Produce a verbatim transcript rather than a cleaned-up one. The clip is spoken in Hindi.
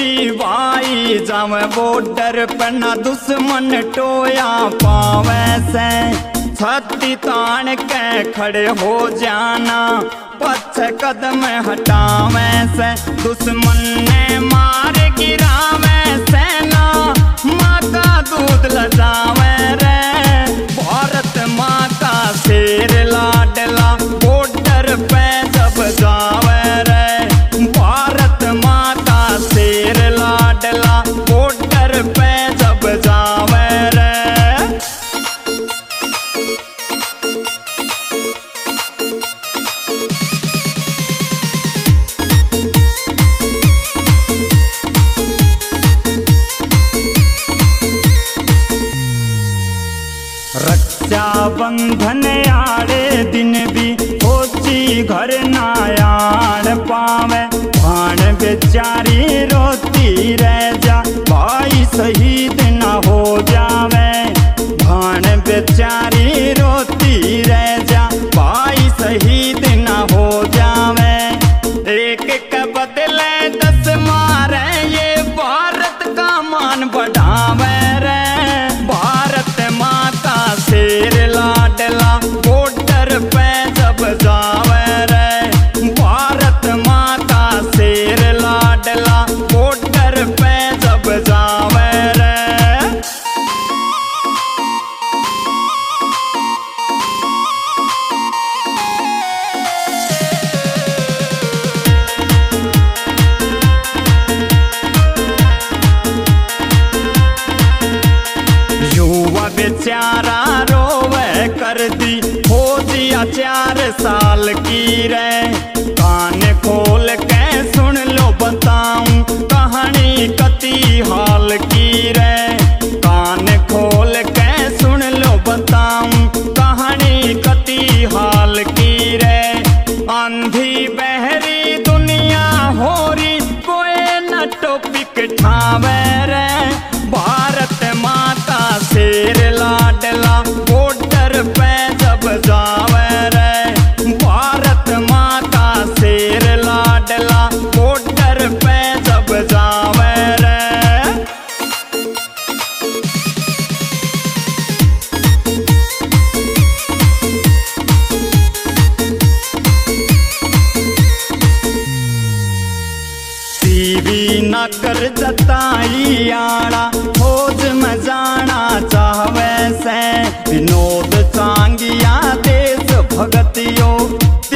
फौजी भाई जावे बॉर्डर पे ना दुश्मन टोया पावे से। छाती तान के खड़े हो जाना पछ कदम हटावे से। दुश्मन ने मार गिरावे सेना माँ का दूध लजावे रे। भारत माँ का शेर लाडला बॉर्डर पे जब जावे रे। भारत माँ का शेर लाडला बॉर्डर पे जब जावे रे। रक्षा बंधन आड़े दिन भी फौजी घर ना आड़ पावे। भाण बेचारी रोती रह जा भाई शहीद ना हो जावे। भाण बेचारी रोती रह जा भाई शहीद ना हो जावे। एक के बदले दस मारे ये भारत का मान बढ़ावे रे। भारत माँ का शेर लाडला बॉर्डर पे जब जावे रे। भारत माँ का शेर लाडला बॉर्डर पे जब जावे रे। युवा बेचारा रोवे कर दी फौजिया चार साल की रे। कान खोल के सुन लो बताऊं कहानी कती हाल की रे। कान खोल के सुन लो बताऊं कहानी कती हाल की रे। आंधी बहरी दुनिया होरी कोई न टॉपिक ठावे रे। भारत माँ का शेर लाडला बॉर्डर पे जब जावे रे। भारत माँ का शेर लाडला बॉर्डर पे जब जावे रे। टीवी न कर जताई आड़ा फौज में जाना चाहवे से। विनोद चांगिया देश भगतियों